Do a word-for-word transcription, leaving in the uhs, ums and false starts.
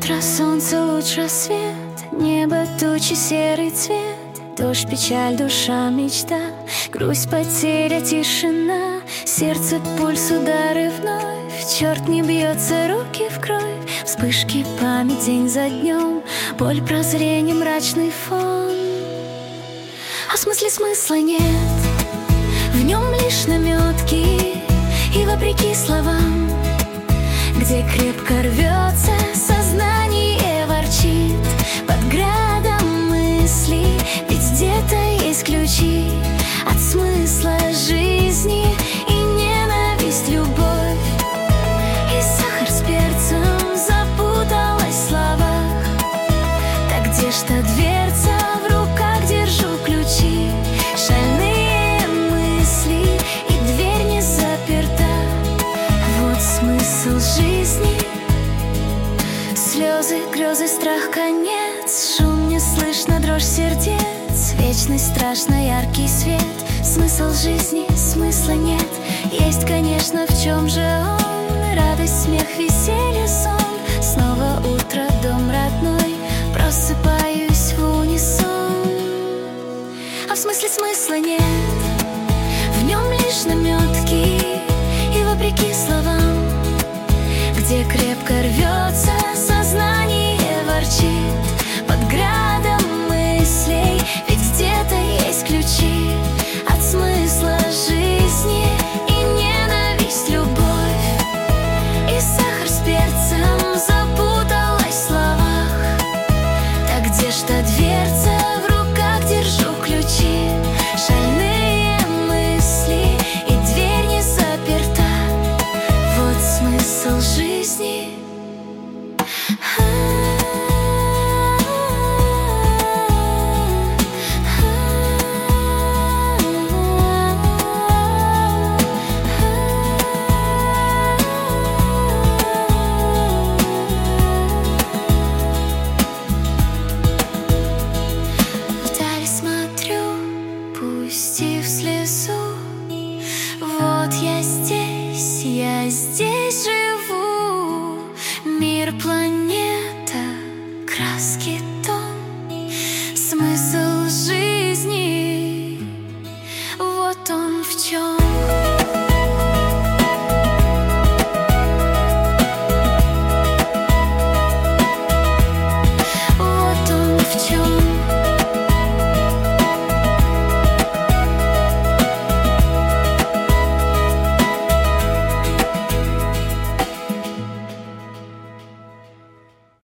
Утро, солнце, луч, рассвет, небо, тучи, серый цвет, дождь, печаль, душа, мечта, грусть, потеря, тишина, сердце, пульс, удары вновь, черт не бьется, руки в кровь, вспышки, память, день за днем, боль, прозрение, мрачный фон. А в смысле смысла нет, в нем лишь наметки, и вопреки словам, где крепко рвется сознание, ворчит под градом мыслей. Ведь где-то есть ключи от смысла жизни, и ненависть, любовь, и сахар с перцем запуталась в словах. Так где ж та дверца, в руках держу ключи, шальные мысли, и дверь не заперта. Вот смысл жизни. Слезы, грезы, страх, конец, шум не слышно, дрожь сердец, вечность, страшно, яркий свет. Смысл жизни, смысла нет. Есть, конечно, в чем же он? Радость, смех, веселье, сон. Снова утро, дом родной, просыпаюсь в унисон. А в смысле смысла нет, в нем лишь наметки, и вопреки словам, где крепко рвется сознание, ворчит под градом мыслей. Ведь где-то есть ключи от смысла жизни, и ненависть, любовь, и сахар с перцем запуталась в словах. Так где ж та дверца, в руках держу ключи, шальные мысли, и дверь не заперта. Вот смысл жизни. Вдаль смотрю, пустив слезу. Вот я здесь, я здесь.